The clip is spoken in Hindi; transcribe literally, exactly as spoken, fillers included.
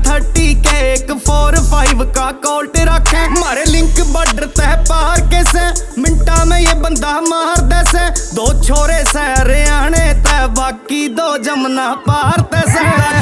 थर्टी के एक फोर फाइव का कोल्ट रखे। मारे लिंक बॉर्डर तह पार के से मिनटा में ये बंदा मार दे से। दो छोरे सहरियाने तय बाकी दो जमना पार ते से।